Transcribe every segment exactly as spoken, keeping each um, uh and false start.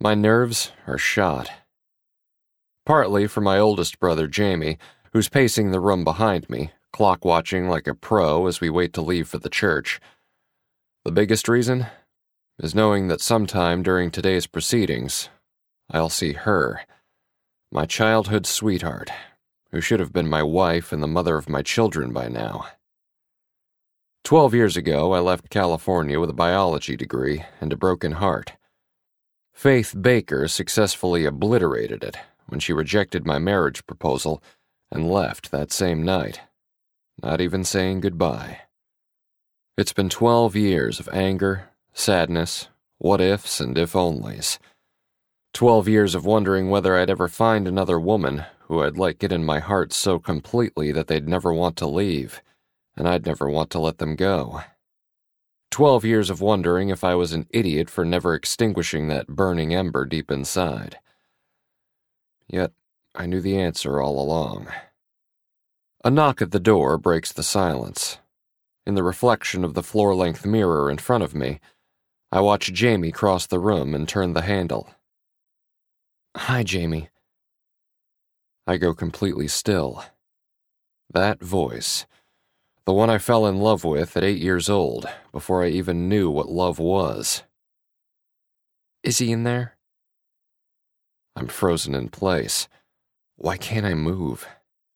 My nerves are shot. Partly for my oldest brother, Jamie, who's pacing the room behind me, clock-watching like a pro as we wait to leave for the church. The biggest reason is knowing that sometime during today's proceedings, I'll see her, my childhood sweetheart, who should have been my wife and the mother of my children by now. Twelve years ago, I left California with a biology degree and a broken heart. Faith Baker successfully obliterated it when she rejected my marriage proposal and left that same night, not even saying goodbye. It's been twelve years of anger, sadness, what-ifs and if-onlys. Twelve years of wondering whether I'd ever find another woman who I'd let get in my heart so completely that they'd never want to leave, and I'd never want to let them go. Twelve years of wondering if I was an idiot for never extinguishing that burning ember deep inside. Yet, I knew the answer all along. A knock at the door breaks the silence. In the reflection of the floor-length mirror in front of me, I watch Jamie cross the room and turn the handle. "Hi, Jamie." I go completely still. That voice, the one I fell in love with at eight years old, before I even knew what love was. "Is he in there?" I'm frozen in place. Why can't I move?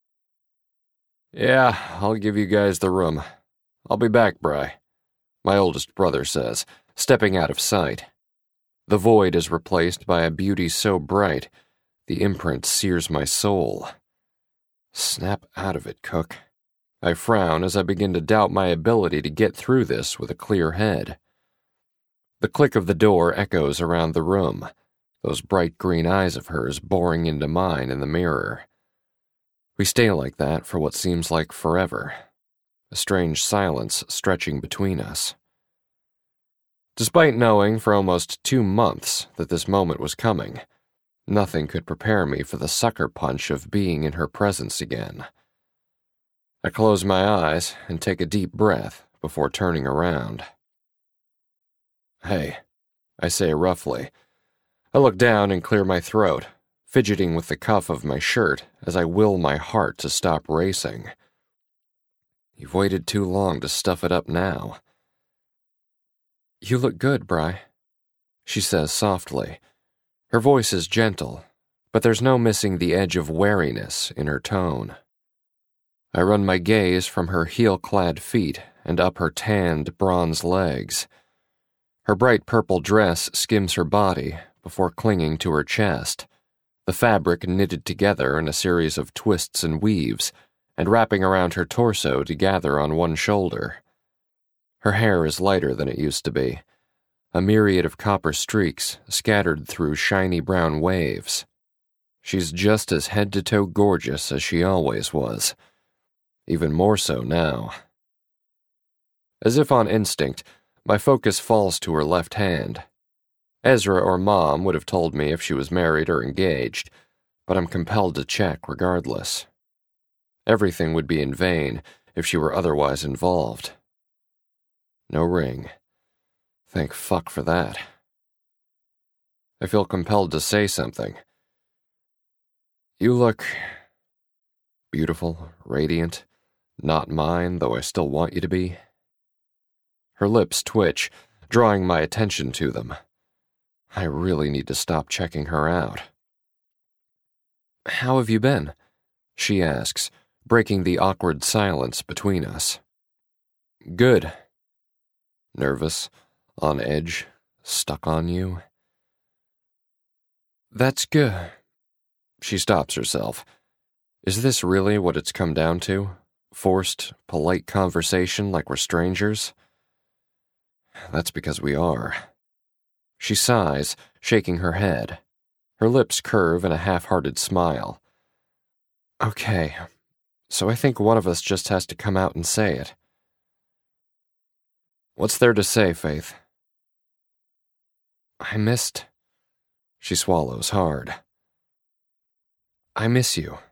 "Yeah, I'll give you guys the room. I'll be back, Bri," my oldest brother says, stepping out of sight. The void is replaced by a beauty so bright, the imprint sears my soul. Snap out of it, Cook. I frown as I begin to doubt my ability to get through this with a clear head. The click of the door echoes around the room, those bright green eyes of hers boring into mine in the mirror. We stay like that for what seems like forever, a strange silence stretching between us. Despite knowing for almost two months that this moment was coming, nothing could prepare me for the sucker punch of being in her presence again. I close my eyes and take a deep breath before turning around. "Hey," I say roughly. I look down and clear my throat, fidgeting with the cuff of my shirt as I will my heart to stop racing. You've waited too long to stuff it up now. "You look good, Bri," she says softly. Her voice is gentle, but there's no missing the edge of wariness in her tone. I run my gaze from her heel-clad feet and up her tanned bronze legs. Her bright purple dress skims her body before clinging to her chest, the fabric knitted together in a series of twists and weaves, and wrapping around her torso to gather on one shoulder. Her hair is lighter than it used to be, a myriad of copper streaks scattered through shiny brown waves. She's just as head-to-toe gorgeous as she always was, even more so now. As if on instinct, my focus falls to her left hand. Ezra or Mom would have told me if she was married or engaged, but I'm compelled to check regardless. Everything would be in vain if she were otherwise involved. No ring. Thank fuck for that. I feel compelled to say something. "You look beautiful, radiant, not mine, though I still want you to be." Her lips twitch, drawing my attention to them. I really need to stop checking her out. "How have you been?" she asks, breaking the awkward silence between us. "Good." Nervous, on edge, stuck on you. "That's good." She stops herself. Is this really what it's come down to? Forced, polite conversation like we're strangers? That's because we are. She sighs, shaking her head. Her lips curve in a half-hearted smile. "Okay, so I think one of us just has to come out and say it." "What's there to say, Faith?" "I missed..." She swallows hard. "I miss you."